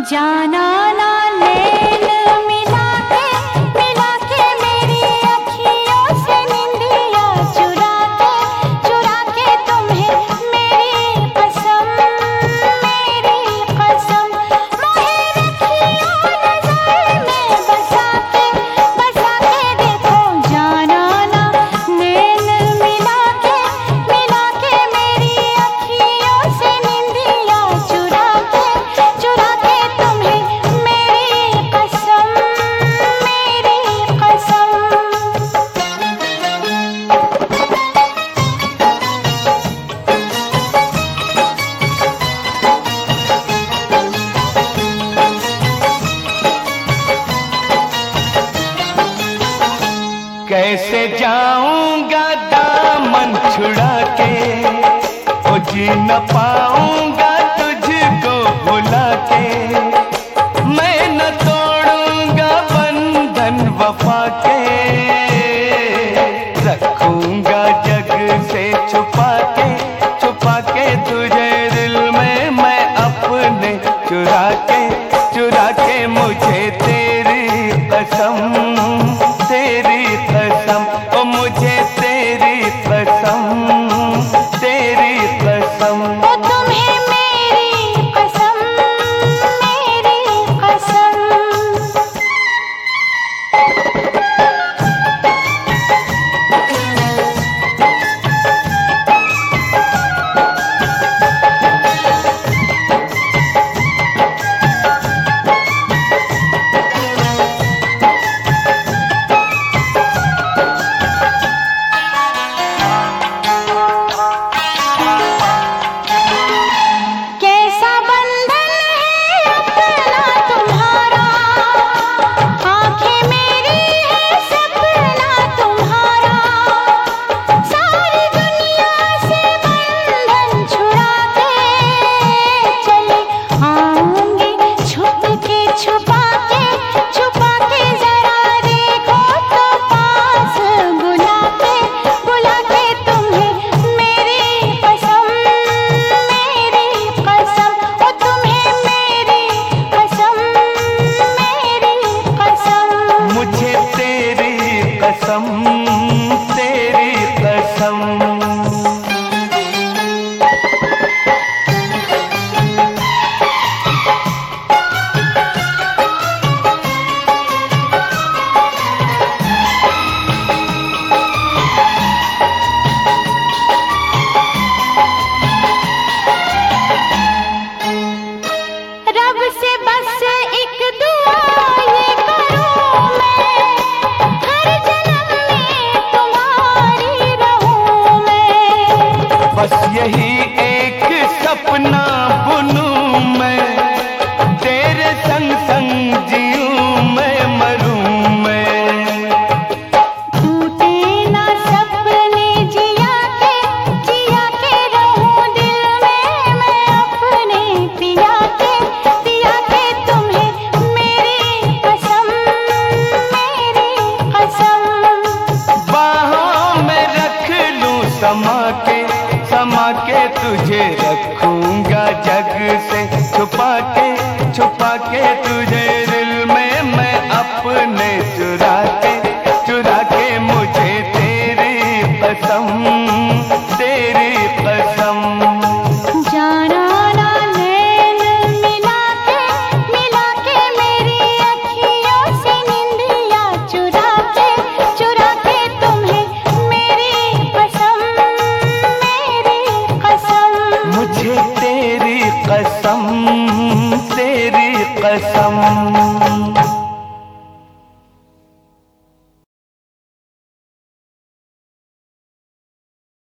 जाना ना नैन मिला के मेरी अखियों से निंदिया चुरा के तुम्हें मेरी कसम मोहे रखियो नजर में बसा के देखो। जाना ना नैन मिला के मेरी अखियों से निंदिया चुरा के तुम्हें मेरी कसम कैसे जाऊंगा दामन छुड़ा के, ओ जी न पाऊंगा तुझको भुला के। मैं न तोड़ूंगा बंधन वफा के, रखूंगा जग से छुपा के तुझे दिल में मैं अपने चुरा के मुझे तेरी कसम ओ मुझे तेरी कसम ओ तुम्हें मेरी कसम तेरी कसम। रब से बस एक दुआ ये करूं मैं, हर जन्म में तुम्हारी रहूं मैं। बस यही एक सपना बुनूं मैं, तेरे संग संग जीऊं मैं मरूं मैं। टूटे ना सपने जिया के रहूं दिल में मैं अपने पिया के तुम्हें मेरी कसम बाहों में रख लूं समा के तुझे रखूंगा जग से छुपा के तुझे दिल में मैं अपने चुरा के मुझे तेरी कसम जाना ना नैन मिला के मेरी अखियों से निंदिया चुरा के तुम्हें मेरी कसम मुझे तेरी कसम